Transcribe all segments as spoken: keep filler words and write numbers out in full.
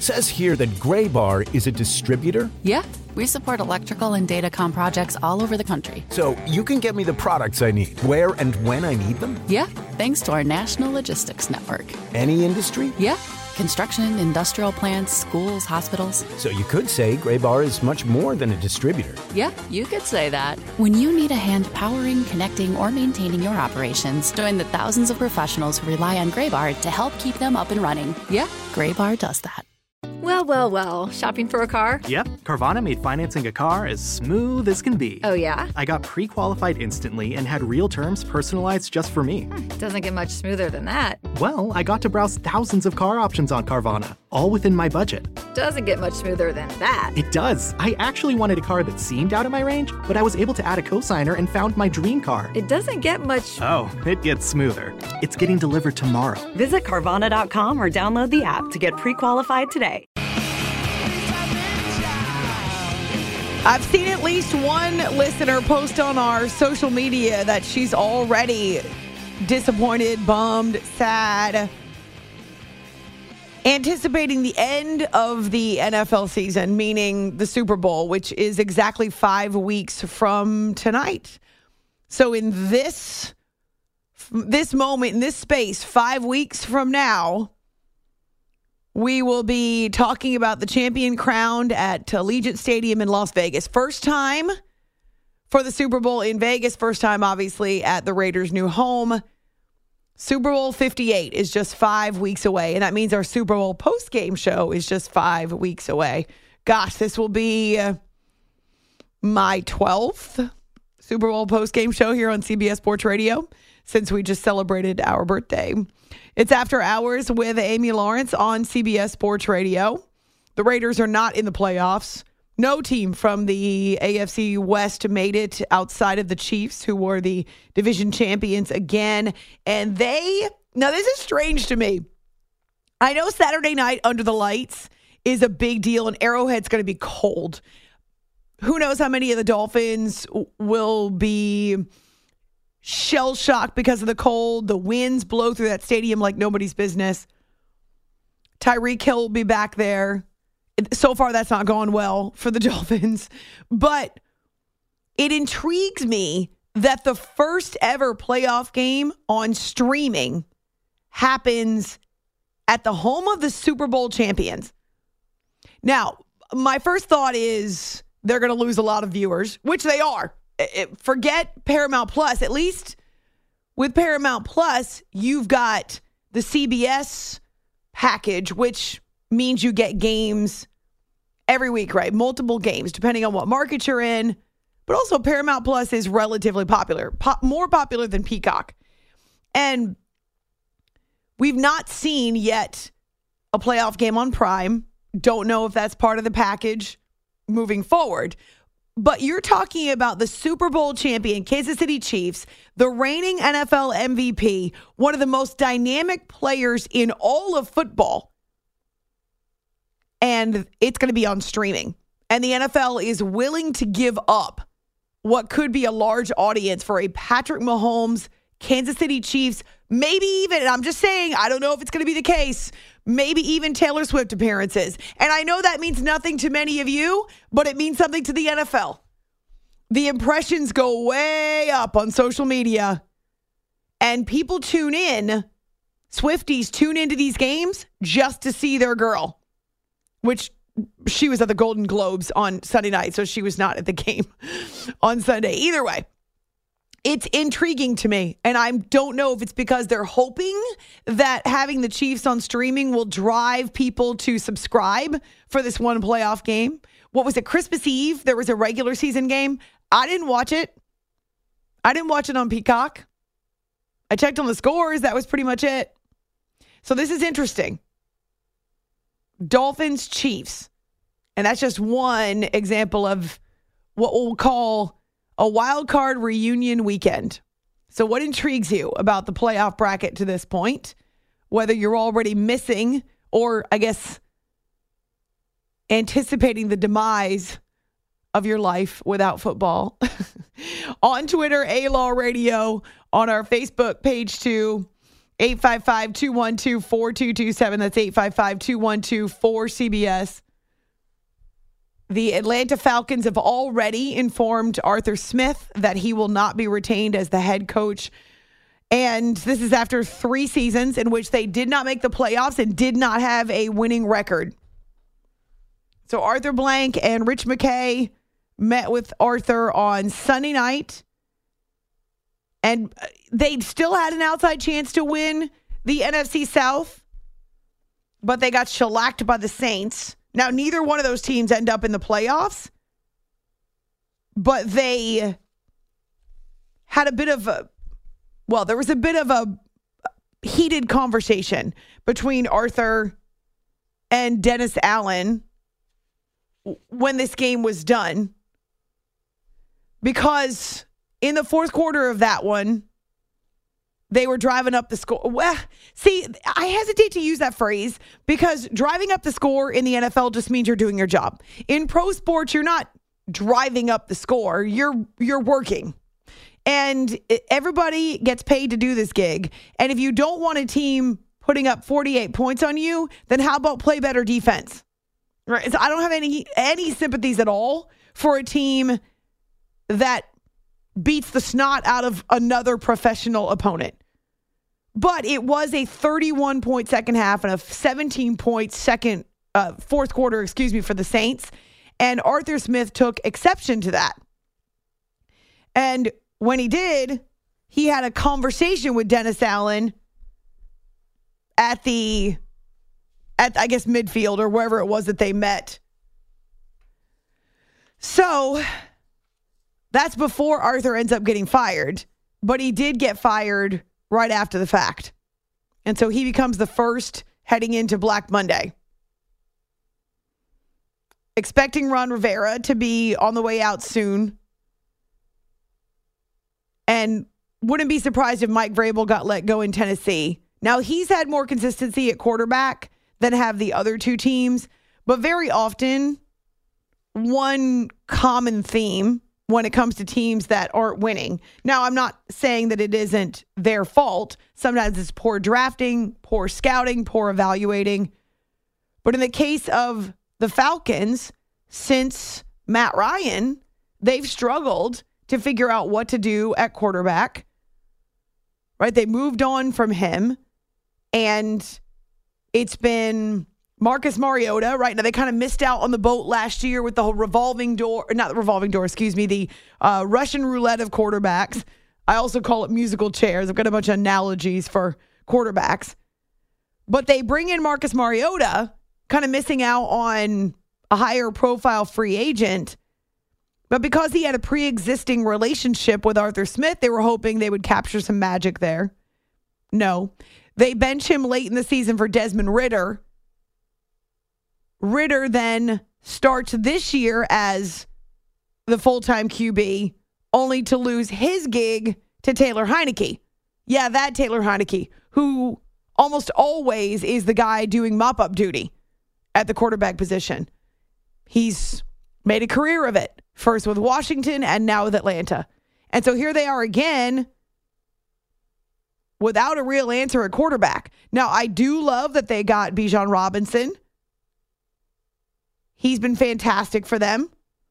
says here that Graybar is a distributor. Yeah, we support electrical and datacom projects all over the country. So you can get me the products I need, where and when I need them? Yeah, thanks to our national logistics network. Any industry? Yeah, construction, industrial plants, schools, hospitals. So you could say Graybar is much more than a distributor. Yeah, you could say that. When you need a hand powering, connecting, or maintaining your operations, join the thousands of professionals who rely on Graybar to help keep them up and running. Yeah, Graybar does that. Well, well, well. Shopping for a car? Yep. Carvana made financing a car as smooth as can be. Oh, yeah? I got pre-qualified instantly and had real terms personalized just for me. Hmm, doesn't get much smoother than that. Well, I got to browse thousands of car options on Carvana, all within my budget. Doesn't get much smoother than that. It does. I actually wanted a car that seemed out of my range, but I was able to add a cosigner and found my dream car. It doesn't get much... Oh, it gets smoother. It's getting delivered tomorrow. Visit Carvana dot com or download the app to get pre-qualified today. I've seen at least one listener post on our social media that she's already disappointed, bummed, sad, anticipating the end of the N F L season, meaning the Super Bowl, which is exactly five weeks from tonight. So in this, this moment, in this space, five weeks from now, we will be talking about the champion crowned at Allegiant Stadium in Las Vegas. First time for the Super Bowl in Vegas. First time, obviously, at the Raiders' new home. Super Bowl fifty-eight is just five weeks away, and that means our Super Bowl post-game show is just five weeks away. Gosh, this will be uh, my twelfth Super Bowl post-game show here on C B S Sports Radio since we just celebrated our birthday. It's After Hours with Amy Lawrence on C B S Sports Radio. The Raiders are not in the playoffs. No team from the A F C West made it outside of the Chiefs, who were the division champions again. And they, now this is strange to me. I know Saturday night under the lights is a big deal, and Arrowhead's going to be cold. Who knows how many of the Dolphins will be shell-shocked because of the cold. The winds blow through that stadium like nobody's business. Tyreek Hill will be back there. So far, that's not going well for the Dolphins. But it intrigues me that the first ever playoff game on streaming happens at the home of the Super Bowl champions. Now, my first thought is they're going to lose a lot of viewers, which they are. Forget Paramount Plus. At least with Paramount Plus, you've got the C B S package, which means you get games every week, right? Multiple games, depending on what market you're in. But also Paramount Plus is relatively popular, po- more popular than Peacock. And we've not seen yet a playoff game on Prime. Don't know if that's part of the package moving forward. But you're talking about the Super Bowl champion, Kansas City Chiefs, the reigning N F L M V P, one of the most dynamic players in all of football. And it's going to be on streaming. And the N F L is willing to give up what could be a large audience for a Patrick Mahomes, Kansas City Chiefs, maybe even, and I'm just saying, I don't know if it's going to be the case, maybe even Taylor Swift appearances. And I know that means nothing to many of you, but it means something to the N F L. The impressions go way up on social media, and people tune in, Swifties tune into these games just to see their girl, which she was at the Golden Globes on Sunday night, so she was not at the game on Sunday. Either way, it's intriguing to me, and I don't know if it's because they're hoping that having the Chiefs on streaming will drive people to subscribe for this one playoff game. What was it, Christmas Eve? There was a regular season game. I didn't watch it. I didn't watch it on Peacock. I checked on the scores. That was pretty much it. So this is interesting. Dolphins, Chiefs. And that's just one example of what we'll call a wild card reunion weekend. So what intrigues you about the playoff bracket to this point? Whether you're already missing or, I guess, anticipating the demise of your life without football. On Twitter, A-Law Radio, on our Facebook page too. eight five five, two one two, four two two seven. That's eight five five, two one two, four C B S. The Atlanta Falcons have already informed Arthur Smith that he will not be retained as the head coach. And this is after three seasons in which they did not make the playoffs and did not have a winning record. So Arthur Blank and Rich McKay met with Arthur on Sunday night. And they still had an outside chance to win the N F C South, but they got shellacked by the Saints. Now, neither one of those teams end up in the playoffs, but they had a bit of a, well, there was a bit of a heated conversation between Arthur and Dennis Allen when this game was done, because in the fourth quarter of that one, they were driving up the score. Well, see, I hesitate to use that phrase because driving up the score in the N F L just means you're doing your job. In pro sports, you're not driving up the score. You're you're working. And everybody gets paid to do this gig. And if you don't want a team putting up forty-eight points on you, then how about play better defense? Right? So I don't have any any sympathies at all for a team that beats the snot out of another professional opponent. But it was a thirty-one point second half and a seventeen point second, uh, fourth quarter, excuse me, for the Saints. And Arthur Smith took exception to that. And when he did, he had a conversation with Dennis Allen at the, at I guess, midfield or wherever it was that they met. So that's before Arthur ends up getting fired, but he did get fired right after the fact. And so he becomes the first heading into Black Monday. Expecting Ron Rivera to be on the way out soon. And wouldn't be surprised if Mike Vrabel got let go in Tennessee. Now, he's had more consistency at quarterback than have the other two teams, but very often, one common theme when it comes to teams that aren't winning. Now, I'm not saying that it isn't their fault. Sometimes it's poor drafting, poor scouting, poor evaluating. But in the case of the Falcons, since Matt Ryan, they've struggled to figure out what to do at quarterback. Right? They moved on from him, and it's been Marcus Mariota. Right now, they kind of missed out on the boat last year with the whole revolving door, not the revolving door, excuse me, the uh, Russian roulette of quarterbacks. I also call it musical chairs. I've got a bunch of analogies for quarterbacks. But they bring in Marcus Mariota, kind of missing out on a higher profile free agent. But because he had a pre-existing relationship with Arthur Smith, they were hoping they would capture some magic there. No. They bench him late in the season for Desmond Ridder. Ridder then starts this year as the full-time Q B, only to lose his gig to Taylor Heineke. Yeah, that Taylor Heineke, who almost always is the guy doing mop-up duty at the quarterback position. He's made a career of it, first with Washington and now with Atlanta. And so here they are again without a real answer at quarterback. Now, I do love that they got Bijan Robinson. He's been fantastic for them.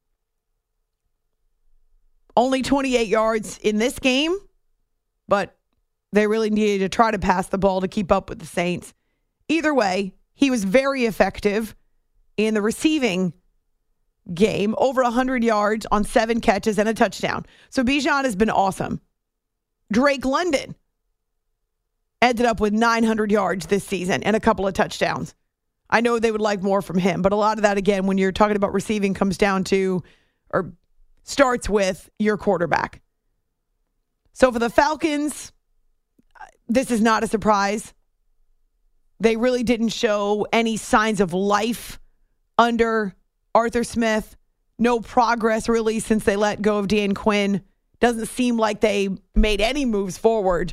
Only twenty-eight yards in this game, but they really needed to try to pass the ball to keep up with the Saints. Either way, he was very effective in the receiving game, over one hundred yards on seven catches and a touchdown. So Bijan has been awesome. Drake London ended up with nine hundred yards this season and a couple of touchdowns. I know they would like more from him, but a lot of that, again, when you're talking about receiving, comes down to or starts with your quarterback. So for the Falcons, this is not a surprise. They really didn't show any signs of life under Arthur Smith. No progress really since they let go of Dan Quinn. Doesn't seem like they made any moves forward.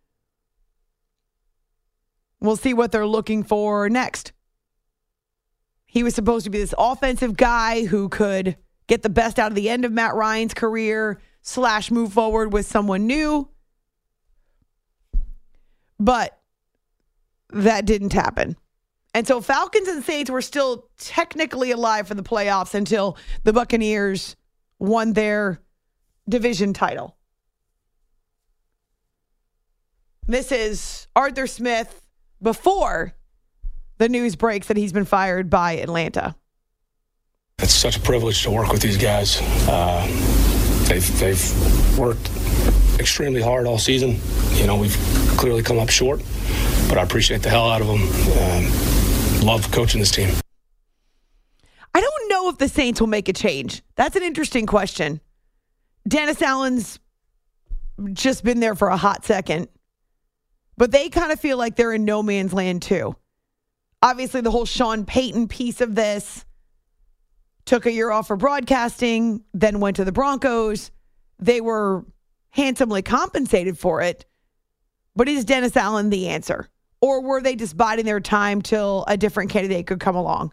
We'll see what they're looking for next. He was supposed to be this offensive guy who could get the best out of the end of Matt Ryan's career slash move forward with someone new. But that didn't happen. And so Falcons and Saints were still technically alive for the playoffs until the Buccaneers won their division title. This is Arthur Smith before the news breaks that he's been fired by Atlanta. It's such a privilege to work with these guys. Uh, they've, they've worked extremely hard all season. You know, we've clearly come up short, but I appreciate the hell out of them. Um, love coaching this team. I don't know if the Saints will make a change. That's an interesting question. Dennis Allen's just been there for a hot second, but they kind of feel like they're in no man's land too. Obviously, the whole Sean Payton piece of this, took a year off for broadcasting, then went to the Broncos. They were handsomely compensated for it. But is Dennis Allen the answer? Or were they just biding their time till a different candidate could come along?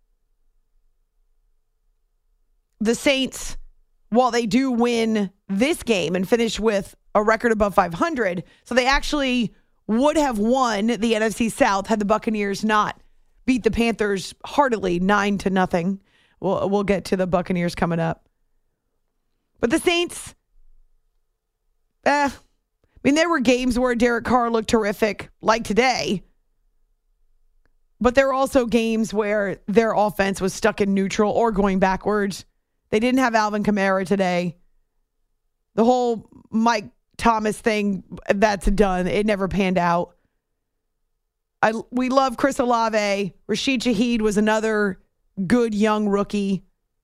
The Saints, while they do win this game and finish with a record above five hundred, so they actually would have won the N F C South had the Buccaneers not beat the Panthers heartily nine to nothing. We'll, we'll get to the Buccaneers coming up. But the Saints, eh, I mean, there were games where Derek Carr looked terrific, like today. But there were also games where their offense was stuck in neutral or going backwards. They didn't have Alvin Kamara today. The whole Mike Thomas thing, that's done. It never panned out. I, we love Chris Olave. Rashid Shaheed was another good young rookie.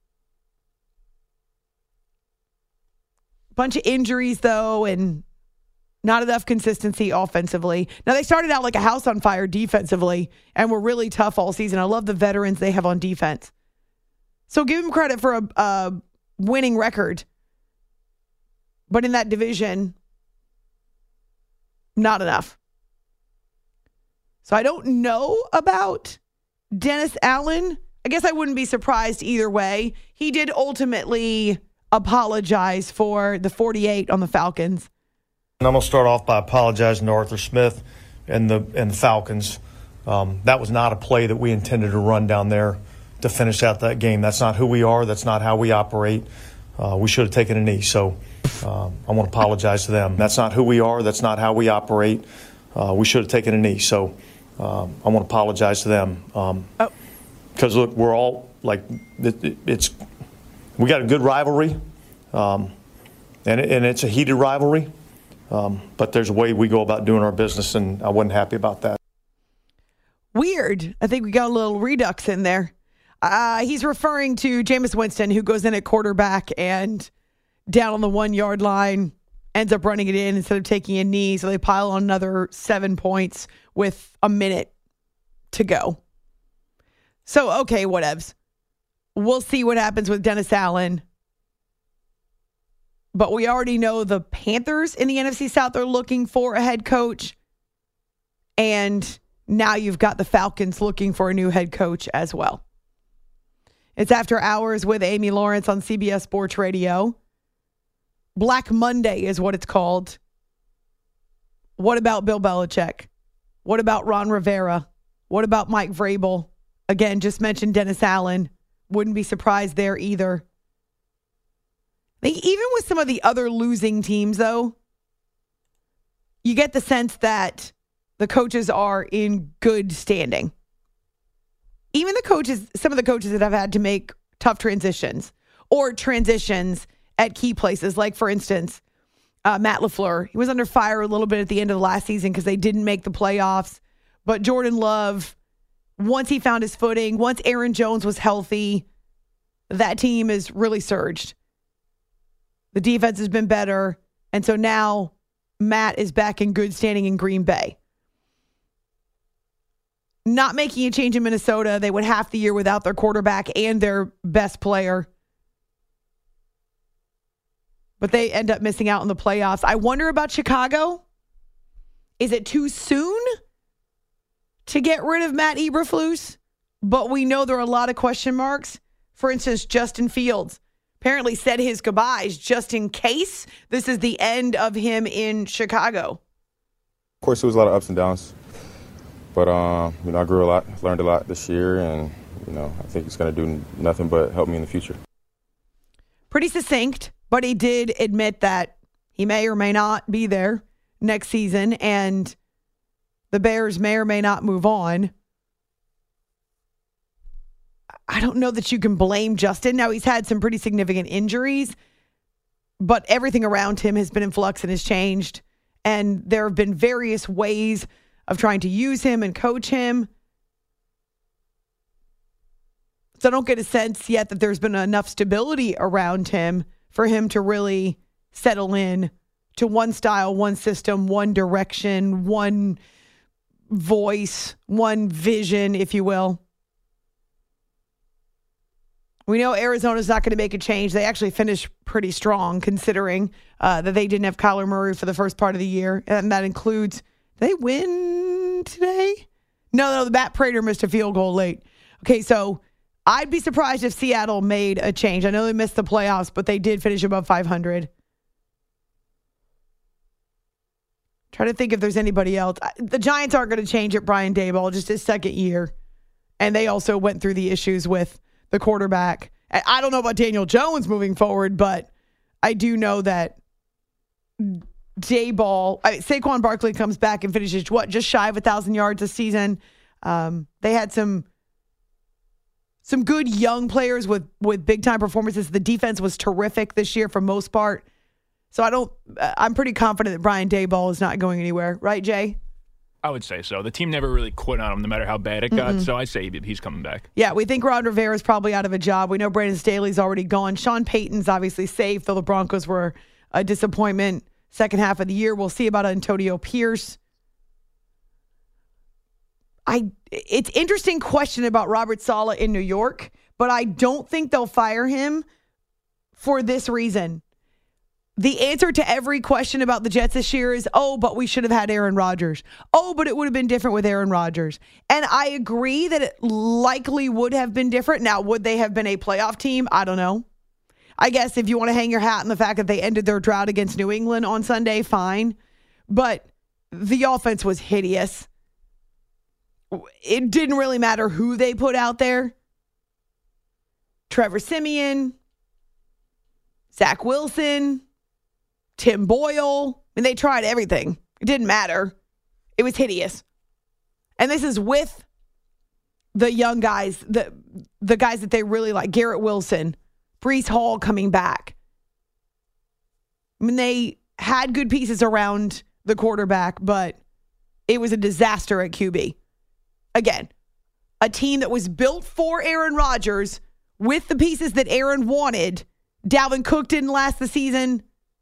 Bunch of injuries, though, and not enough consistency offensively. Now, they started out like a house on fire defensively and were really tough all season. I love the veterans they have on defense. So give them credit for a, a winning record. But in that division, not enough. So I don't know about Dennis Allen. I guess I wouldn't be surprised either way. He did ultimately apologize for the forty-eight on the Falcons. And I'm going to start off by apologizing to Arthur Smith and the and the Falcons. Um, that was not a play that we intended to run down there to finish out that game. That's not who we are. That's not how we operate. Uh, we should have taken a knee. So um, I want to apologize to them. That's not who we are. That's not how we operate. Uh, we should have taken a knee. So um, I want to apologize to them. Um, oh. Because, look, we're all, like, it, it's we got a good rivalry, um, and, it, and it's a heated rivalry, um, but there's a way we go about doing our business, and I wasn't happy about that. Weird. I think we got a little redux in there. Uh, he's referring to Jameis Winston, who goes in at quarterback and down on the one-yard line, ends up running it in instead of taking a knee, so they pile on another seven points with a minute to go. So, okay, whatevs. We'll see what happens with Dennis Allen. But we already know the Panthers in the N F C South are looking for a head coach. And now you've got the Falcons looking for a new head coach as well. It's After Hours with Amy Lawrence on C B S Sports Radio. Black Monday is what it's called. What about Bill Belichick? What about Ron Rivera? What about Mike Vrabel? Again, just mentioned Dennis Allen. Wouldn't be surprised there either. I think even with some of the other losing teams, though, you get the sense that the coaches are in good standing. Even the coaches, some of the coaches that have had to make tough transitions or transitions at key places, like, for instance, uh, Matt LaFleur. He was under fire a little bit at the end of the last season because they didn't make the playoffs. But Jordan Love, once he found his footing, once Aaron Jones was healthy, that team has really surged. The defense has been better. And so now Matt is back in good standing in Green Bay. Not making a change in Minnesota. They went half the year without their quarterback and their best player. But they end up missing out on the playoffs. I wonder about Chicago. Is it too soon to get rid of Matt Eberflus? But we know there are a lot of question marks. For instance, Justin Fields apparently said his goodbyes just in case this is the end of him in Chicago. Of course, there was a lot of ups and downs. But, um, you know, I grew a lot, learned a lot this year, and, you know, I think it's going to do nothing but help me in the future. Pretty succinct, but he did admit that he may or may not be there next season, and the Bears may or may not move on. I don't know that you can blame Justin. Now, he's had some pretty significant injuries, but everything around him has been in flux and has changed. And there have been various ways of trying to use him and coach him. So I don't get a sense yet that there's been enough stability around him for him to really settle in to one style, one system, one direction, one voice, one vision, if you will. We know Arizona's not going to make a change. They actually finished pretty strong considering uh, that they didn't have Kyler Murray for the first part of the year. And that includes, did they win today? No, no, the Matt Prater missed a field goal late. Okay, so I'd be surprised if Seattle made a change. I know they missed the playoffs, but they did finish above five hundred. Try to think if there's anybody else. The Giants aren't going to change it, Brian Daboll, just his second year. And they also went through the issues with the quarterback. I don't know about Daniel Jones moving forward, but I do know that Daboll, I mean, Saquon Barkley comes back and finishes, what, just shy of one thousand yards a season. Um, they had some some good young players with, with big-time performances. The defense was terrific this year for most part. So I don't, I'm pretty confident that Brian Daboll is not going anywhere. Right, Jay? I would say so. The team never really quit on him, no matter how bad it got. Mm-mm. So I say he's coming back. Yeah, we think Ron Rivera's probably out of a job. We know Brandon Staley's already gone. Sean Payton's obviously safe, though the Broncos were a disappointment second half of the year. We'll see about Antonio Pierce. I. It's interesting question about Robert Saleh in New York, but I don't think they'll fire him for this reason. The answer to every question about the Jets this year is, oh, but we should have had Aaron Rodgers. Oh, but it would have been different with Aaron Rodgers. And I agree that it likely would have been different. Now, would they have been a playoff team? I don't know. I guess if you want to hang your hat on the fact that they ended their drought against New England on Sunday, fine. But the offense was hideous. It didn't really matter who they put out there. Trevor Siemian, Zach Wilson, Tim Boyle. I mean, they tried everything. It didn't matter. It was hideous. And this is with the young guys, the the guys that they really like, Garrett Wilson, Breece Hall coming back. I mean, they had good pieces around the quarterback, but it was a disaster at Q B. Again, a team that was built for Aaron Rodgers with the pieces that Aaron wanted. Dalvin Cook didn't last the season.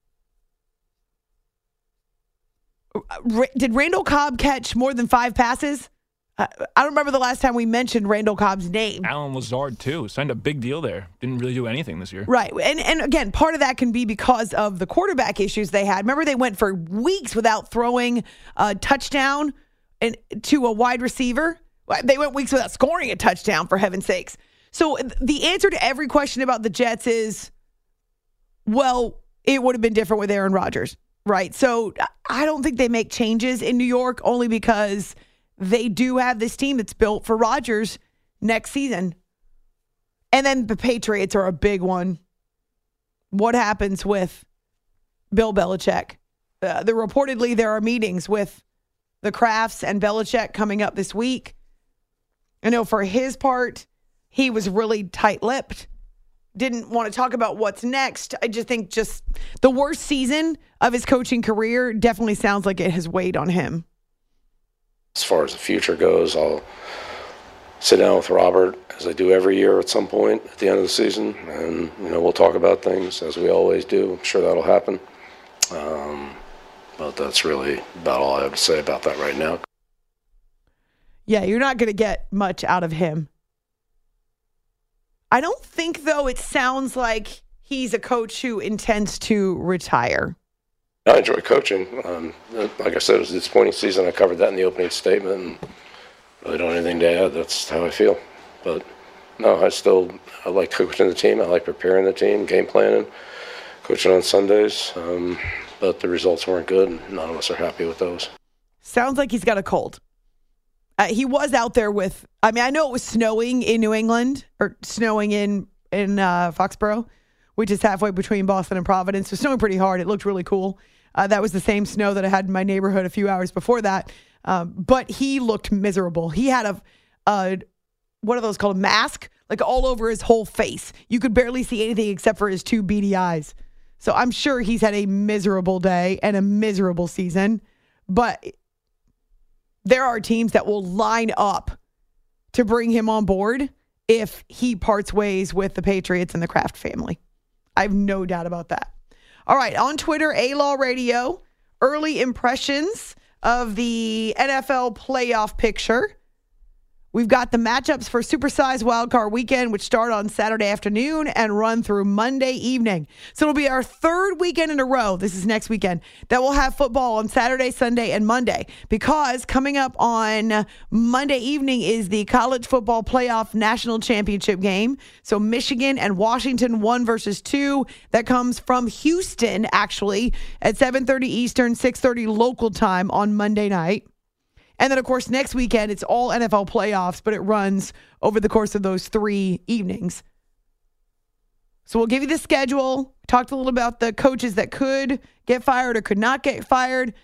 Did Randall Cobb catch more than five passes? I don't remember the last time we mentioned Randall Cobb's name. Allen Lazard, too. Signed a big deal there. Didn't really do anything this year. Right. And, and again, part of that can be because of the quarterback issues they had. Remember, they went for weeks without throwing a touchdown and, to a wide receiver? They went weeks without scoring a touchdown, for heaven's sakes. So the answer to every question about the Jets is, well, it would have been different with Aaron Rodgers. Right. So I don't think they make changes in New York only because they do have this team that's built for Rodgers next season. And then the Patriots are a big one. What happens with Bill Belichick? Uh, there reportedly there are meetings with the Krafts and Belichick coming up this week. I know for his part, he was really tight-lipped. Didn't want to talk about what's next. I just think just the worst season of his coaching career definitely sounds like it has weighed on him. As far as the future goes, I'll sit down with Robert, as I do every year at some point at the end of the season, and you know we'll talk about things as we always do. I'm sure that'll happen. Um, but that's really about all I have to say about that right now. Yeah, you're not going to get much out of him. I don't think, though, it sounds like he's a coach who intends to retire. I enjoy coaching. Um, like I said, it was a disappointing season. I covered that in the opening statement, and really don't have anything to add. That's how I feel. But, no, I still I like coaching the team. I like preparing the team, game planning, coaching on Sundays. Um, but the results weren't good, and none of us are happy with those. Sounds like he's got a cold. Uh, he was out there with, I mean, I know it was snowing in New England or snowing in, in uh, Foxborough, which is halfway between Boston and Providence. It was snowing pretty hard. It looked really cool. Uh, that was the same snow that I had in my neighborhood a few hours before that. Um, but he looked miserable. He had a, a, what are those called? A mask, like all over his whole face. You could barely see anything except for his two beady eyes. So I'm sure he's had a miserable day and a miserable season. But there are teams that will line up to bring him on board if he parts ways with the Patriots and the Kraft family. I have no doubt about that. All right, on Twitter, A-Law Radio, early impressions of the N F L playoff picture. We've got the matchups for Supersize Wildcard Weekend, which start on Saturday afternoon and run through Monday evening. So it'll be our third weekend in a row, this is next weekend, that we'll have football on Saturday, Sunday, and Monday. Because coming up on Monday evening is the College Football Playoff National Championship game. So Michigan and Washington, one versus two. That comes from Houston, actually, at seven thirty Eastern, six thirty local time on Monday night. And then, of course, next weekend, it's all N F L playoffs, but it runs over the course of those three evenings. So we'll give you the schedule. Talked a little about the coaches that could get fired or could not get fired.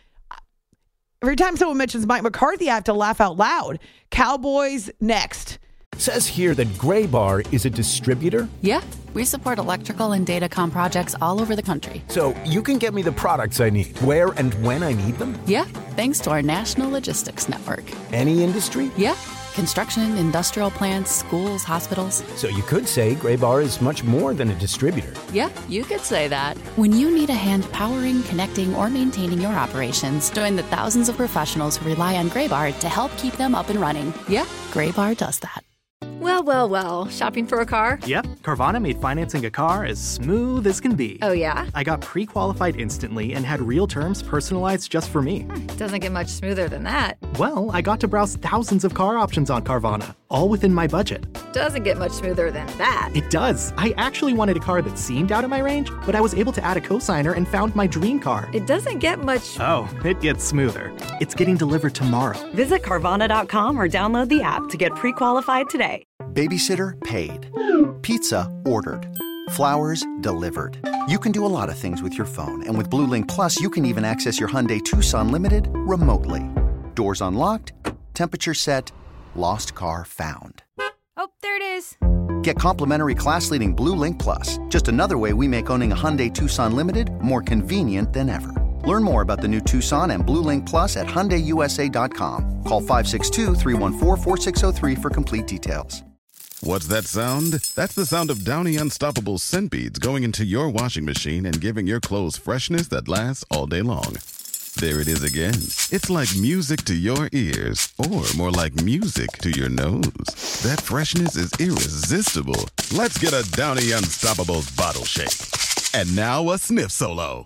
Every time someone mentions Mike McCarthy, I have to laugh out loud. Cowboys next. Says here that Gray Bar is a distributor. Yeah, we support electrical and datacom projects all over the country. So you can get me the products I need, where and when I need them? Yeah, thanks to our national logistics network. Any industry? Yeah, construction, industrial plants, schools, hospitals. So you could say Gray Bar is much more than a distributor. Yeah, you could say that. When you need a hand powering, connecting, or maintaining your operations, join the thousands of professionals who rely on Gray Bar to help keep them up and running. Yeah, Gray Bar does that. Well, well, well. Shopping for a car? Yep. Carvana made financing a car as smooth as can be. Oh, yeah? I got pre-qualified instantly and had real terms personalized just for me. Hmm, doesn't get much smoother than that. Well, I got to browse thousands of car options on Carvana, all within my budget. Doesn't get much smoother than that. It does. I actually wanted a car that seemed out of my range, but I was able to add a cosigner and found my dream car. It doesn't get much... Oh, it gets smoother. It's getting delivered tomorrow. Visit Carvana dot com or download the app to get pre-qualified today. Babysitter paid. Pizza ordered. Flowers delivered. You can do a lot of things with your phone, and with Blue Link Plus, you can even access your Hyundai Tucson Limited remotely. Doors unlocked, temperature set, lost car found. Oh, there it is. Get complimentary class-leading Blue Link Plus, just another way we make owning a Hyundai Tucson Limited more convenient than ever. Learn more about the new Tucson and Blue Link Plus at Hyundai U S A dot com. Call five six two, three one four, four six zero three for complete details. What's that sound? That's the sound of Downy Unstoppable scent beads going into your washing machine and giving your clothes freshness that lasts all day long. There it is again. It's like music to your ears, or more like music to your nose. That freshness is irresistible. Let's get a Downy Unstoppables bottle shake. And now a sniff solo.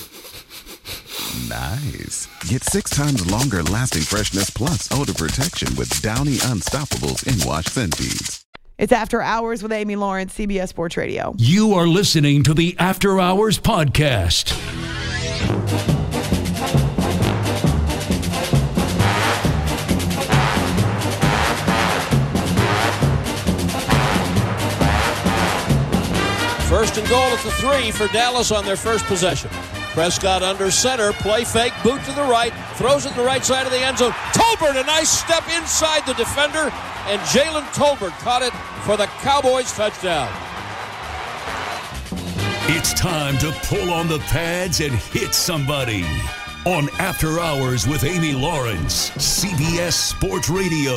Nice. Get six times longer lasting freshness plus odor protection with Downy Unstoppables in wash scent beads. It's After Hours with Amy Lawrence, C B S Sports Radio. You are listening to the After Hours Podcast. First and goal at the three for Dallas on their first possession. Prescott under center, play fake, boot to the right, throws it to the right side of the end zone. Tolbert, a nice step inside the defender, and Jalen Tolbert caught it for the Cowboys touchdown. It's time to pull on the pads and hit somebody. On After Hours with Amy Lawrence, C B S Sports Radio.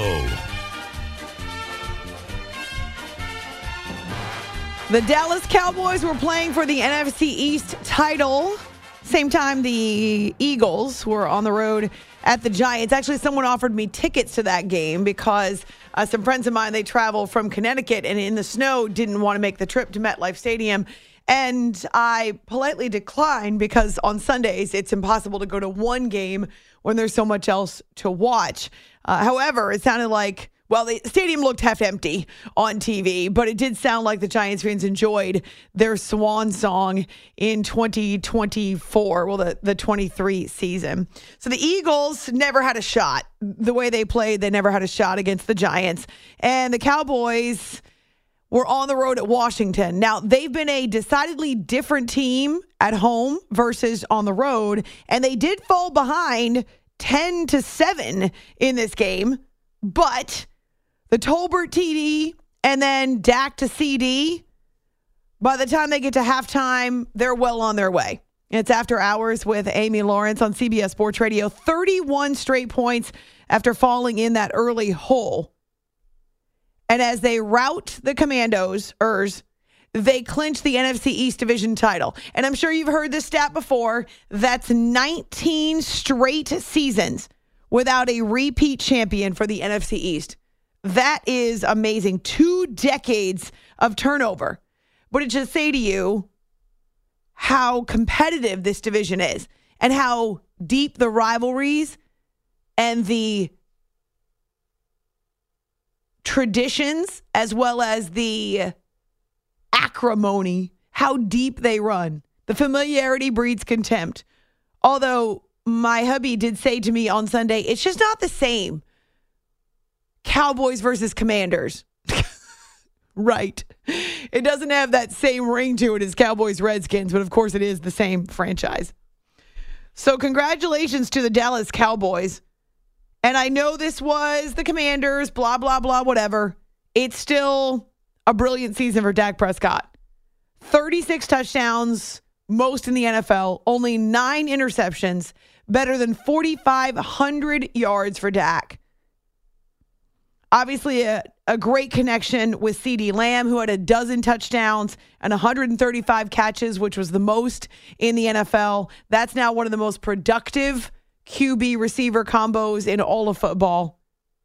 The Dallas Cowboys were playing for the N F C East title. Same time the Eagles were on the road at the Giants. Actually, someone offered me tickets to that game because uh, some friends of mine, they travel from Connecticut and in the snow didn't want to make the trip to MetLife Stadium. And I politely declined because on Sundays, it's impossible to go to one game when there's so much else to watch. Uh, however, it sounded like Well, the stadium looked half empty on T V, but it did sound like the Giants fans enjoyed their swan song in twenty twenty-four, well, the, the twenty-three season. So the Eagles never had a shot. The way they played, they never had a shot against the Giants. And the Cowboys were on the road at Washington. Now, they've been a decidedly different team at home versus on the road, and they did fall behind ten to seven in this game, but the Tolbert T D and then Dak to C D, by the time they get to halftime, they're well on their way. It's After Hours with Amy Lawrence on C B S Sports Radio. thirty-one straight points after falling in that early hole. And as they rout the Commandos, Ers, they clinch the N F C East Division title. And I'm sure you've heard this stat before. That's nineteen straight seasons without a repeat champion for the N F C East. That is amazing. Two decades of turnover. But it should say to you how competitive this division is and how deep the rivalries and the traditions as well as the acrimony, how deep they run. The familiarity breeds contempt. Although my hubby did say to me on Sunday, it's just not the same. Cowboys versus Commanders. Right. It doesn't have that same ring to it as Cowboys Redskins, but of course it is the same franchise. So congratulations to the Dallas Cowboys. And I know this was the Commanders, blah, blah, blah, whatever. It's still a brilliant season for Dak Prescott. thirty-six touchdowns, most in the N F L, only nine interceptions, better than forty-five hundred yards for Dak. Obviously, a, a great connection with CeeDee Lamb, who had a dozen touchdowns and one hundred thirty-five catches, which was the most in the N F L. That's now one of the most productive Q B receiver combos in all of football.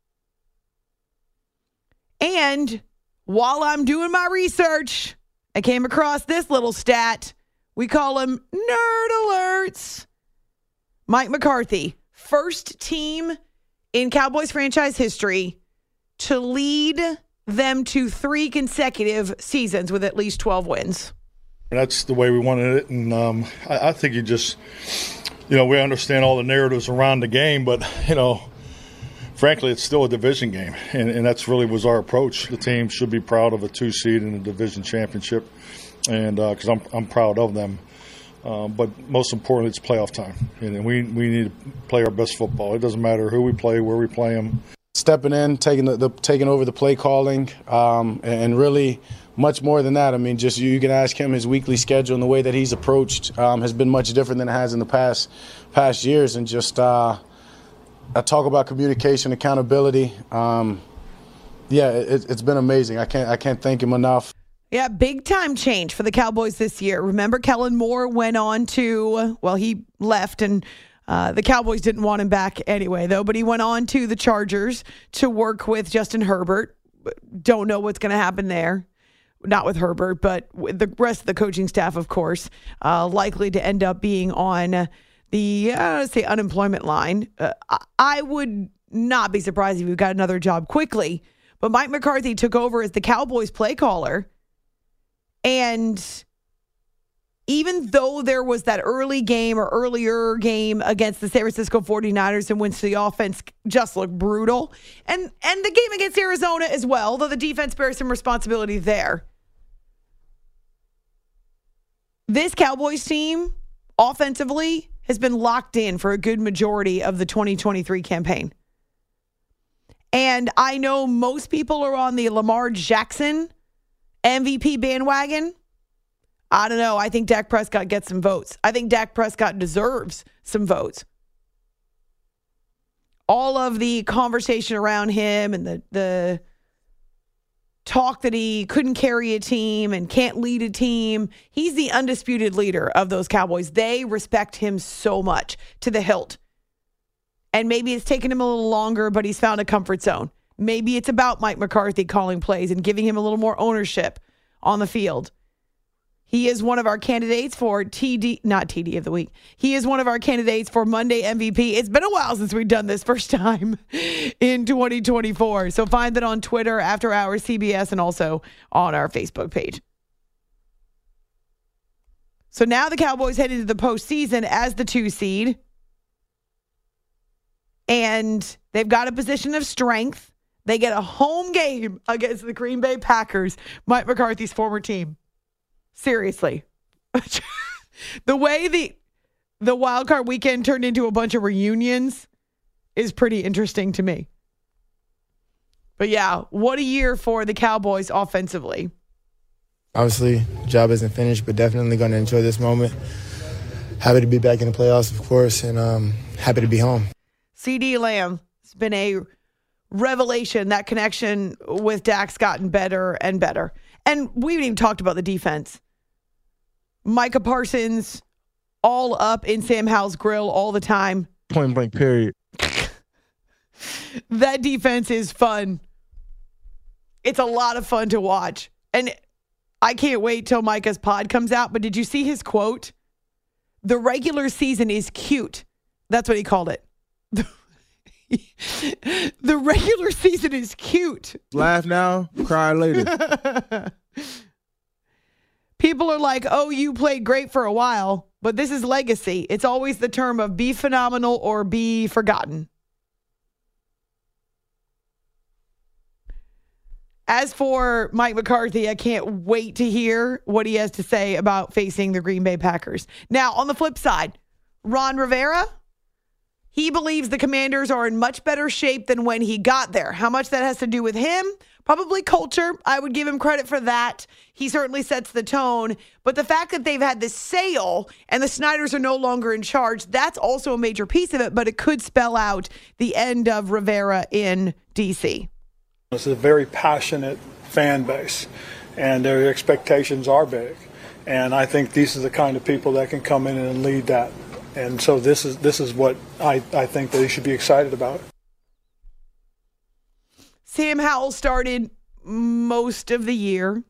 And while I'm doing my research, I came across this little stat. We call them Nerd Alerts. Mike McCarthy, first team in Cowboys franchise history to lead them to three consecutive seasons with at least twelve wins. That's the way we wanted it, and um, I, I think you just, you know, we understand all the narratives around the game, but, you know, frankly, it's still a division game, and, and that's really was our approach. The team should be proud of a two seed in the division championship, and because uh, I'm I'm proud of them. Uh, but most importantly, it's playoff time, and we we need to play our best football. It doesn't matter who we play, where we play them. Stepping in, taking the, the taking over the play calling, um, and really much more than that. I mean, just you, you can ask him his weekly schedule and the way that he's approached um, has been much different than it has in the past past years. And just uh, I talk about communication, accountability. Um, yeah, it, it's been amazing. I can't I can't thank him enough. Yeah, big time change for the Cowboys this year. Remember, Kellen Moore went on to, well, he left and uh, the Cowboys didn't want him back anyway, though, but he went on to the Chargers to work with Justin Herbert. Don't know what's going to happen there. Not with Herbert, but with the rest of the coaching staff, of course, uh, likely to end up being on the, I don't want to say unemployment line. Uh, I would not be surprised if we got another job quickly, but Mike McCarthy took over as the Cowboys play caller. And even though there was that early game or earlier game against the San Francisco forty-niners in which the offense just looked brutal, and, and the game against Arizona as well, though the defense bears some responsibility there, this Cowboys team offensively has been locked in for a good majority of the twenty twenty-three campaign. And I know most people are on the Lamar Jackson M V P bandwagon. I don't know. I think Dak Prescott gets some votes. I think Dak Prescott deserves some votes. All of the conversation around him and the, the talk that he couldn't carry a team and can't lead a team. He's the undisputed leader of those Cowboys. They respect him so much to the hilt. And maybe it's taken him a little longer, but he's found a comfort zone. Maybe it's about Mike McCarthy calling plays and giving him a little more ownership on the field. He is one of our candidates for T D, not T D of the week. He is one of our candidates for Monday M V P. It's been a while since we've done this first time in twenty twenty-four. So find that on Twitter, After Hours C B S, and also on our Facebook page. So now the Cowboys head into the postseason as the two seed. And they've got a position of strength. They get a home game against the Green Bay Packers, Mike McCarthy's former team. Seriously. The way the the wild card weekend turned into a bunch of reunions is pretty interesting to me. But yeah, what a year for the Cowboys offensively. Obviously, job isn't finished, but definitely going to enjoy this moment. Happy to be back in the playoffs, of course, and um, happy to be home. CeeDee Lamb, it's been a revelation. That connection with Dak's gotten better and better. And we haven't even talked about the defense. Micah Parsons all up in Sam Howell's grill all the time. Point blank, period. That defense is fun. It's a lot of fun to watch. And I can't wait till Micah's pod comes out. But did you see his quote? The regular season is cute. That's what he called it. The regular season is cute. Laugh now, cry later. People are like, oh, you played great for a while, but this is legacy. It's always the term of be phenomenal or be forgotten. As for Mike McCarthy, I can't wait to hear what he has to say about facing the Green Bay Packers. Now, on the flip side, Ron Rivera, he believes the Commanders are in much better shape than when he got there. How much that has to do with him? Probably culture. I would give him credit for that. He certainly sets the tone. But the fact that they've had this sale and the Snyders are no longer in charge, that's also a major piece of it, but it could spell out the end of Rivera in D C. It's a very passionate fan base, and their expectations are big. And I think these are the kind of people that can come in and lead that. And so this is this is what I, I think that they should be excited about. Sam Howell started most of the year.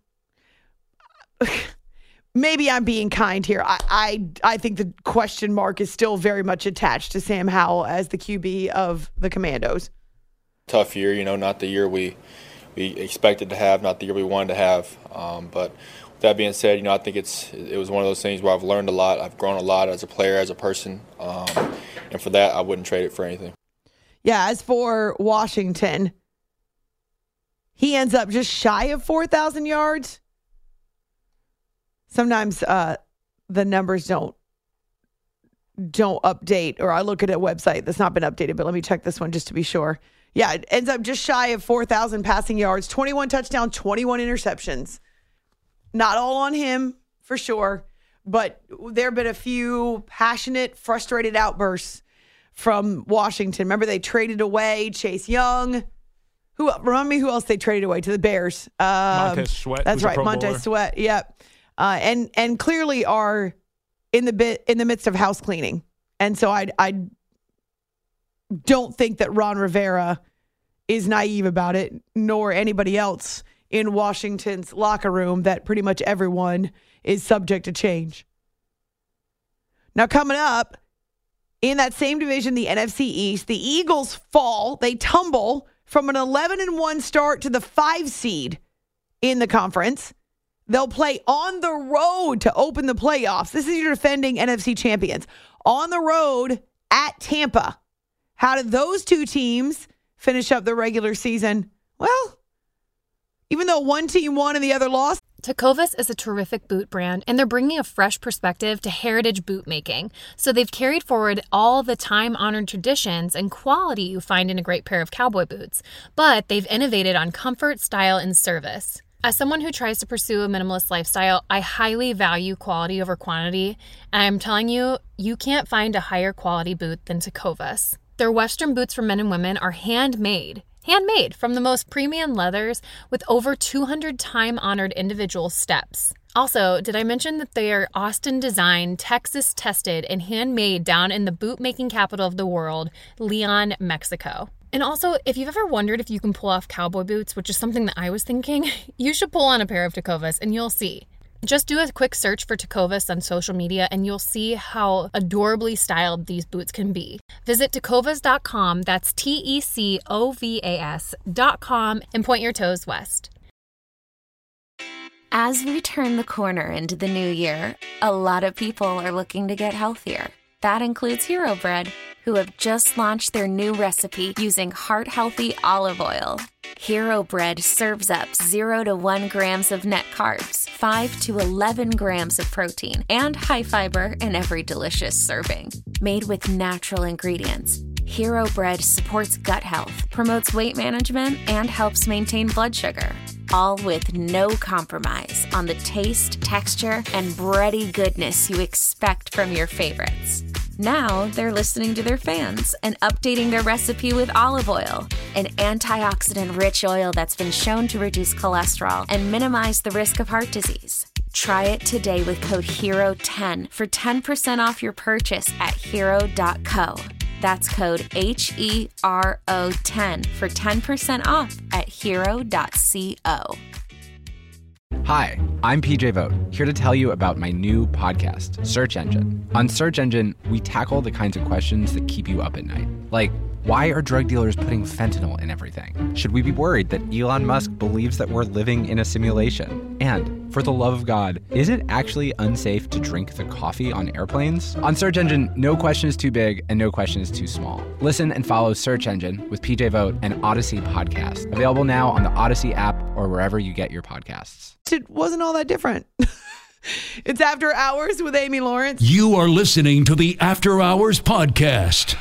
Maybe I'm being kind here. I, I I think the question mark is still very much attached to Sam Howell as the Q B of the Commandos. Tough year, you know, not the year we we expected to have, not the year we wanted to have. Um, but with that being said, you know, I think it's it was one of those things where I've learned a lot. I've grown a lot as a player, as a person. Um, and for that, I wouldn't trade it for anything. Yeah, as for Washington, he ends up just shy of four thousand yards. Sometimes uh, the numbers don't don't update, or I look at a website that's not been updated, but let me check this one just to be sure. Yeah, it ends up just shy of four thousand passing yards, twenty-one touchdowns, twenty-one interceptions. Not all on him, for sure, but there have been a few passionate, frustrated outbursts from Washington. Remember, they traded away Chase Young. Who remind me who else they traded away to the Bears? Um, Montez Sweat. That's right, Montez bowler. Sweat. Yep, uh, and and clearly are in the bit in the midst of house cleaning, and so I I don't think that Ron Rivera is naive about it, nor anybody else in Washington's locker room. That pretty much everyone is subject to change. Now, coming up in that same division, the N F C East, the Eagles fall. They tumble from an eleven and one start to the five seed in the conference. They'll play on the road to open the playoffs. This is your defending N F C champions. On the road at Tampa. How did those two teams finish up the regular season? Well, even though one team won and the other lost. Tecovas is a terrific boot brand, and they're bringing a fresh perspective to heritage boot making. So they've carried forward all the time-honored traditions and quality you find in a great pair of cowboy boots, but they've innovated on comfort, style, and service. As someone who tries to pursue a minimalist lifestyle, I highly value quality over quantity, and I'm telling you, you can't find a higher quality boot than Tecovas. Their Western boots for men and women are handmade. Handmade from the most premium leathers with over two hundred time-honored individual steps. Also, did I mention that they are Austin-designed, Texas-tested, and handmade down in the boot-making capital of the world, Leon, Mexico. And also, if you've ever wondered if you can pull off cowboy boots, which is something that I was thinking, you should pull on a pair of Tecovas and you'll see. Just do a quick search for Tecovas on social media and you'll see how adorably styled these boots can be. Visit tecovas dot com, that's T E C O V A S dot com, and point your toes west. As we turn the corner into the new year, a lot of people are looking to get healthier. That includes Hero Bread, who have just launched their new recipe using heart-healthy olive oil. Hero Bread serves up zero to one grams of net carbs, five to eleven grams of protein, and high fiber in every delicious serving. Made with natural ingredients, Hero Bread supports gut health, promotes weight management, and helps maintain blood sugar. All with no compromise on the taste, texture, and bready goodness you expect from your favorites. Now they're listening to their fans and updating their recipe with olive oil, an antioxidant-rich oil that's been shown to reduce cholesterol and minimize the risk of heart disease. Try it today with code hero ten for ten percent off your purchase at hero dot co. That's code H E R O ten for ten percent off at hero dot co. Hi, I'm P J Vogt, here to tell you about my new podcast, Search Engine. On Search Engine, we tackle the kinds of questions that keep you up at night. Like, why are drug dealers putting fentanyl in everything? Should we be worried that Elon Musk believes that we're living in a simulation? And, for the love of God, is it actually unsafe to drink the coffee on airplanes? On Search Engine, no question is too big and no question is too small. Listen and follow Search Engine with P J Vogt and Odyssey Podcast. Available now on the Odyssey app or wherever you get your podcasts. It wasn't all that different. It's After Hours with Amy Lawrence. You are listening to the After Hours Podcast.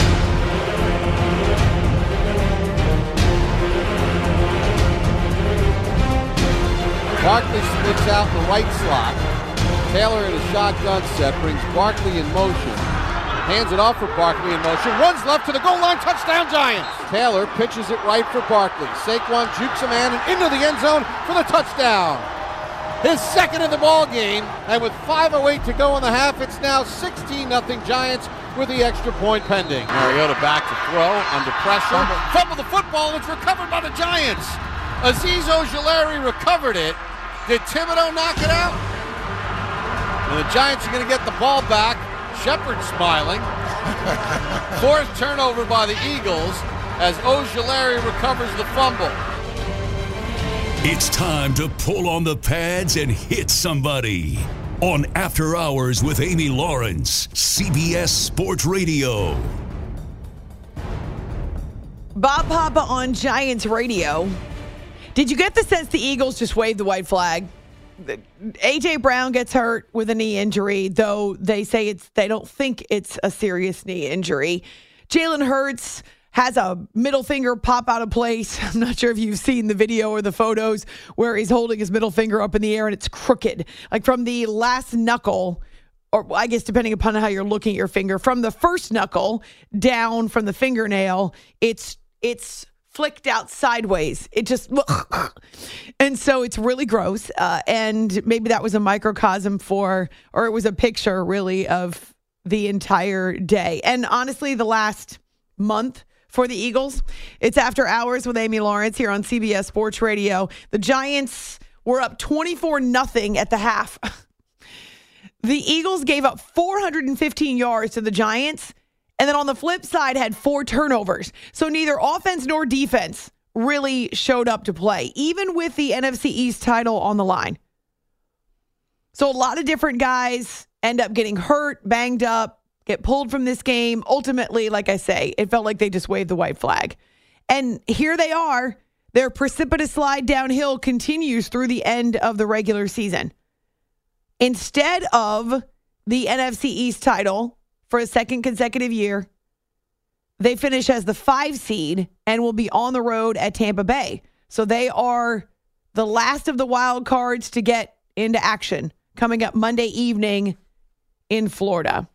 Barkley splits out the right slot. Taylor in a shotgun set brings Barkley in motion. Hands it off for Barkley in motion. Runs left to the goal line. Touchdown Giants. Taylor pitches it right for Barkley. Saquon jukes a man and into the end zone for the touchdown. His second in the ball game, and with five oh eight to go in the half, it's now sixteen nothing Giants with the extra point pending. Mariota back to throw under pressure. Fumble the football, and it's recovered by the Giants. Azeez Ojulari recovered it. Did Thibodeau knock it out? And the Giants are going to get the ball back. Shepard smiling. Fourth turnover by the Eagles as Ojulari recovers the fumble. It's time to pull on the pads and hit somebody. On After Hours with Amy Lawrence, C B S Sports Radio. Bob Papa on Giants Radio. Did you get the sense the Eagles just waved the white flag? A J Brown gets hurt with a knee injury, though they say it's they don't think it's a serious knee injury. Jalen Hurts has a middle finger pop out of place. I'm not sure if you've seen the video or the photos where he's holding his middle finger up in the air and it's crooked, like from the last knuckle, or I guess depending upon how you're looking at your finger, from the first knuckle down from the fingernail, it's it's flicked out sideways. It just, and so it's really gross. Uh, and maybe that was a microcosm for, or it was a picture really of the entire day. And honestly, the last month for the Eagles, it's After Hours with Amy Lawrence here on C B S Sports Radio. The Giants were up twenty-four nothing at the half. The Eagles gave up four hundred fifteen yards to the Giants, and then on the flip side had four turnovers. So neither offense nor defense really showed up to play, even with the N F C East title on the line. So a lot of different guys end up getting hurt, banged up, get pulled from this game. Ultimately, like I say, it felt like they just waved the white flag. And here they are. Their precipitous slide downhill continues through the end of the regular season. Instead of the N F C East title for a second consecutive year, they finish as the five seed and will be on the road at Tampa Bay. So they are the last of the wild cards to get into action coming up Monday evening in Florida.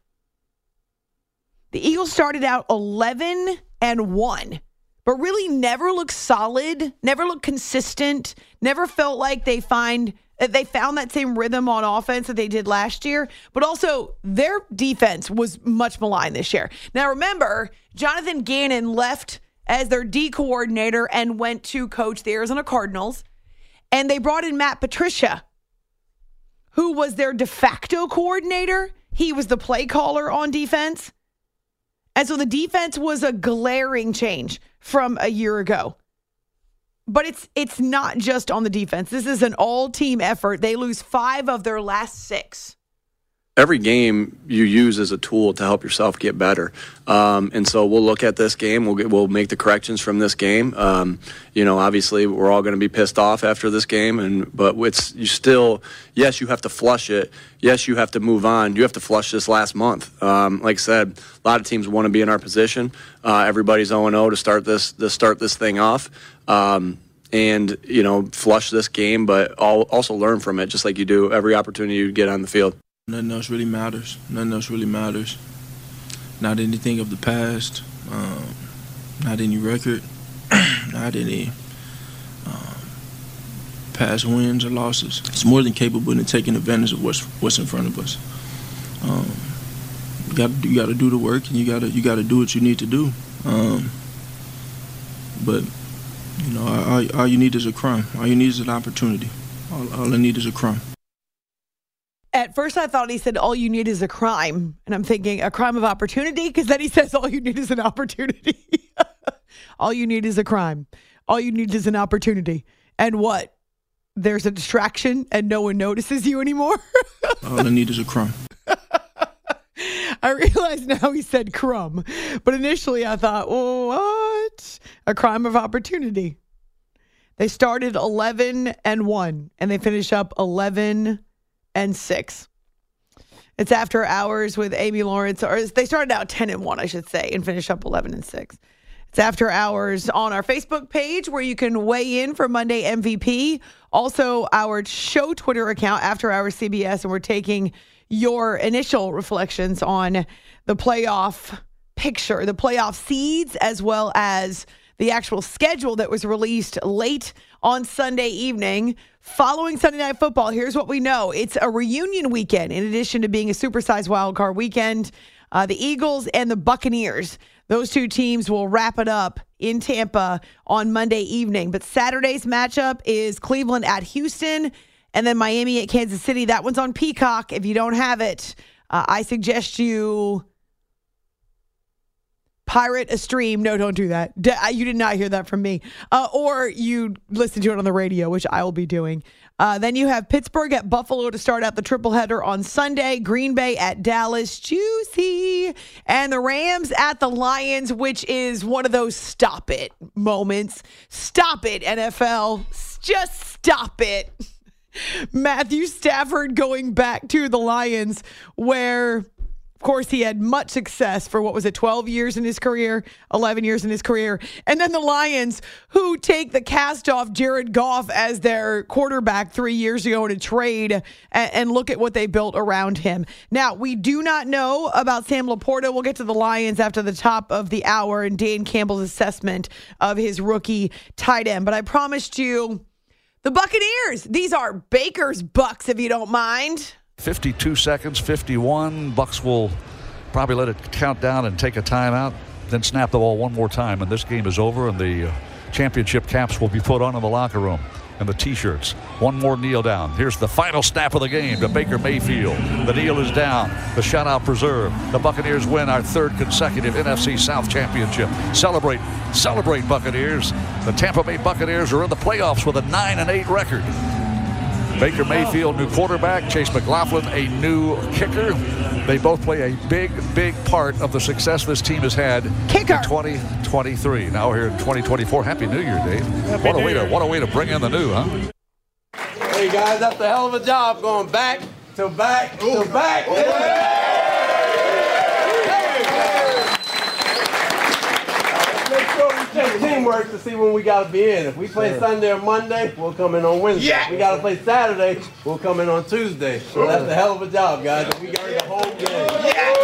The Eagles started out eleven and one, but really never looked solid, never looked consistent, never felt like they find they found that same rhythm on offense that they did last year, but also their defense was much maligned this year. Now remember, Jonathan Gannon left as their D coordinator and went to coach the Arizona Cardinals, and they brought in Matt Patricia. who was their de facto coordinator. He was the play caller on defense. And so the defense was a glaring change from a year ago. But it's it's not just on the defense. This is an all-team effort. They lose five of their last six. Every game you use as a tool to help yourself get better. Um, and so we'll look at this game. We'll get, we'll make the corrections from this game. Um, you know, obviously we're all going to be pissed off after this game, and but it's you still, yes, you have to flush it. Yes, you have to move on. You have to flush this last month. Um, like I said, a lot of teams want to be in our position. Uh, everybody's oh and oh to start this to start this thing off. Um, and, you know, flush this game, but also learn from it, just like you do every opportunity you get on the field. Nothing else really matters. Nothing else really matters. Not anything of the past. Um, not any record. Not any um, past wins or losses. It's more than capable of taking advantage of what's what's in front of us. Um, you got you got to do the work, and you got to you got to do what you need to do. Um, but you know, all, all you need is a crumb. All you need is an opportunity. All, all I need is a crumb. At first, I thought he said, all you need is a crime. And I'm thinking, a crime of opportunity? Because then he says, all you need is an opportunity. All you need is a crime. All you need is an opportunity. And what? There's a distraction and no one notices you anymore? All I need is a crumb. I realize now he said crumb. But initially, I thought, well, what? A crime of opportunity. They started eleven and one, and they finish up eleven and six. It's After Hours with Amy Lawrence, or they started out ten and one, I should say, and finish up eleven and six. It's After Hours on our Facebook page where you can weigh in for Monday M V P. Also, our show Twitter account, After Hours C B S, and we're taking your initial reflections on the playoff picture, the playoff seeds, as well as the actual schedule that was released late on Sunday evening. Following Sunday Night Football, here's what we know. It's a reunion weekend in addition to being a supersized wild card weekend. Uh, the Eagles and the Buccaneers, those two teams will wrap it up in Tampa on Monday evening. But Saturday's matchup is Cleveland at Houston and then Miami at Kansas City. That one's on Peacock. If you don't have it, uh, I suggest you pirate a stream. No, don't do that. D- you did not hear that from me. Uh, or you listen to it on the radio, which I will be doing. Uh, then you have Pittsburgh at Buffalo to start out the tripleheader on Sunday. Green Bay at Dallas. Juicy. And the Rams at the Lions, which is one of those stop it moments. Stop it, N F L. Just stop it. Matthew Stafford going back to the Lions, where, of course, he had much success for, what was it, twelve years in his career, eleven years in his career. And then the Lions, who take the cast off Jared Goff as their quarterback three years ago in a trade, and, and look at what they built around him. Now, we do not know about Sam Laporta. We'll get to the Lions after the top of the hour and Dan Campbell's assessment of his rookie tight end. But I promised you the Buccaneers. These are Baker's Bucks, if you don't mind. fifty-two seconds, fifty-one. Bucks will probably let it count down and take a timeout, then snap the ball one more time, and this game is over, and the uh, championship caps will be put on in the locker room and the T-shirts. One more kneel down. Here's the final snap of the game to Baker Mayfield. The kneel is down. The shutout preserved. The Buccaneers win our third consecutive N F C South championship. Celebrate, celebrate, Buccaneers. The Tampa Bay Buccaneers are in the playoffs with a nine and eight record. Baker Mayfield, new quarterback. Chase McLaughlin, a new kicker. They both play a big, big part of the success this team has had kicker. in twenty twenty-three. Now we're here in twenty twenty-four. Happy New Year, Dave. Happy what a New way Year. to what a way to bring in the new, huh? Hey guys, that's a hell of a job going back to back to back. Make sure we check teamwork to see when we got to be in. If we play sure. Sunday or Monday, we'll come in on Wednesday. Yeah. If we got to play Saturday, we'll come in on Tuesday. So that's a hell of a job, guys. And we got the whole game. Yeah.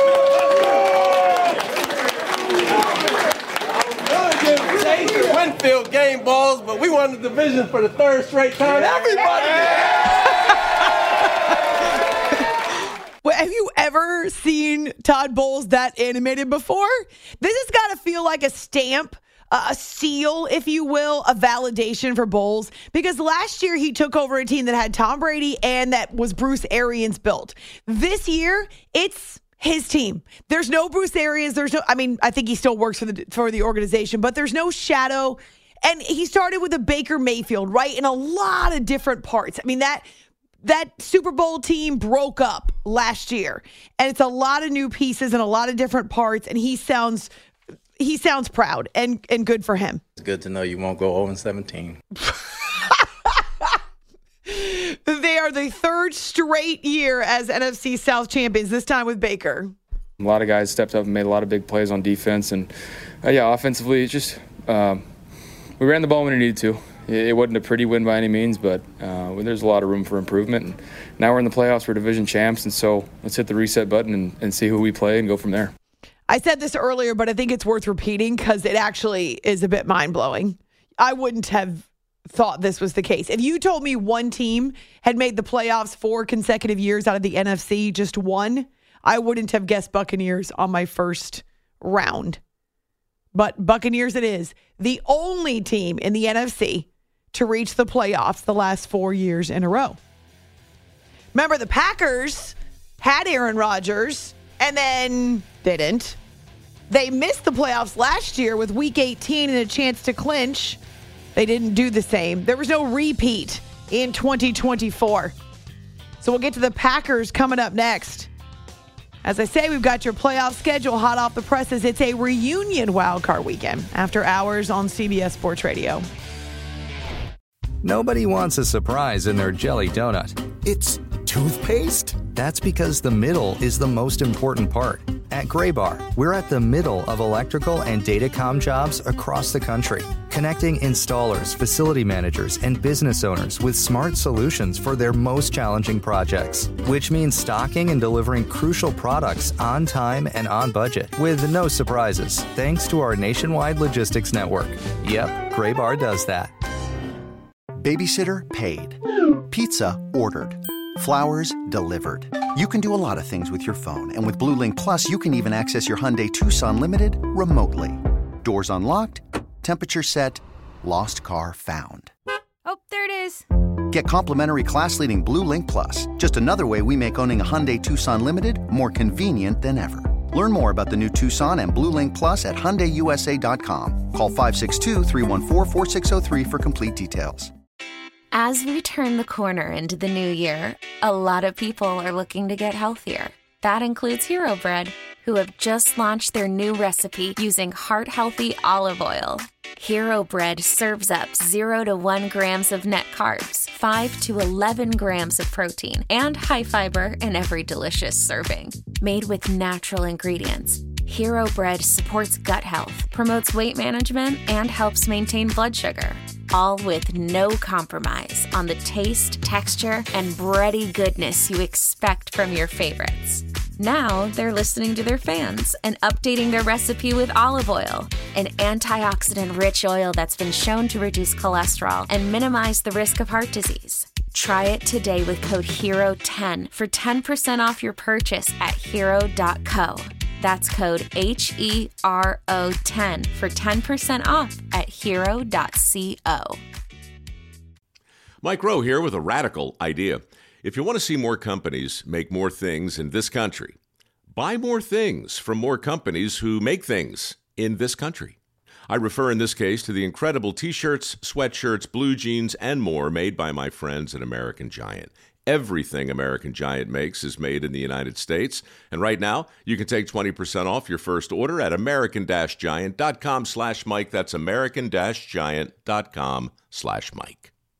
I was going to give Chase and Winfield game balls, but we won the division for the third straight time. Everybody did. Well, have you ever seen Todd Bowles that animated before? This has got to feel like a stamp a seal, if you will, a validation for Bowles, because last year he took over a team that had Tom Brady and that was Bruce Arians built. This year, it's his team. There's no Bruce Arians. There's no, I mean, I think he still works for the for the organization, but there's no shadow. And he started with a Baker Mayfield, right? In a lot of different parts. I mean, that that Super Bowl team broke up last year. And it's a lot of new pieces and a lot of different parts. And he sounds he sounds proud and, and good for him. It's good to know you won't go oh and seventeen. They are the third straight year as N F C South champions, this time with Baker. A lot of guys stepped up and made a lot of big plays on defense. And, uh, yeah, offensively, it's just um, we ran the ball when we needed to. It, it wasn't a pretty win by any means, but uh, there's a lot of room for improvement. And now we're in the playoffs. We're division champs, and so let's hit the reset button and, and see who we play and go from there. I said this earlier, but I think it's worth repeating because it actually is a bit mind-blowing. I wouldn't have thought this was the case. If you told me one team had made the playoffs four consecutive years out of the N F C, just one, I wouldn't have guessed Buccaneers on my first round. But Buccaneers it is. The only team in the N F C to reach the playoffs the last four years in a row. Remember, the Packers had Aaron Rodgers and then didn't. They missed the playoffs last year with week eighteen and a chance to clinch. They didn't do the same. There was no repeat in twenty twenty-four. So we'll get to the Packers coming up next. As I say, we've got your playoff schedule hot off the presses. It's a reunion wildcard weekend after hours on C B S Sports Radio. Nobody wants a surprise in their jelly donut. It's toothpaste? That's because the middle is the most important part. At Graybar, we're at the middle of electrical and datacom jobs across the country, connecting installers, facility managers, and business owners with smart solutions for their most challenging projects, which means stocking and delivering crucial products on time and on budget with no surprises, thanks to our nationwide logistics network. Yep, Graybar does that. Babysitter paid. Pizza ordered. Flowers delivered. You can do a lot of things with your phone, and with Blue Link Plus, you can even access your Hyundai Tucson Limited remotely. Doors unlocked, temperature set, lost car found. Oh, there it is. Get complimentary class-leading Blue Link Plus, just another way we make owning a Hyundai Tucson Limited more convenient than ever. Learn more about the new Tucson and Blue Link Plus at Hyundai U S A dot com. Call five six two, three one four, four six zero three for complete details. As we turn the corner into the new year, a lot of people are looking to get healthier. That includes Hero Bread, who have just launched their new recipe using heart-healthy olive oil. Hero Bread serves up zero to one grams of net carbs, five to eleven grams of protein, and high fiber in every delicious serving. Made with natural ingredients, Hero Bread supports gut health, promotes weight management, and helps maintain blood sugar. All with no compromise on the taste, texture, and bready goodness you expect from your favorites. Now they're listening to their fans and updating their recipe with olive oil, an antioxidant-rich oil that's been shown to reduce cholesterol and minimize the risk of heart disease. Try it today with code hero ten for ten percent off your purchase at hero dot co. That's code H E R O ten for ten percent off at hero dot co. Mike Rowe here with a radical idea. If you want to see more companies make more things in this country, buy more things from more companies who make things in this country. I refer in this case to the incredible t-shirts, sweatshirts, blue jeans, and more made by my friends at American Giant. Everything American Giant makes is made in the United States. And right now, you can take twenty percent off your first order at american-giant.com slash Mike. That's american-giant.com slash Mike.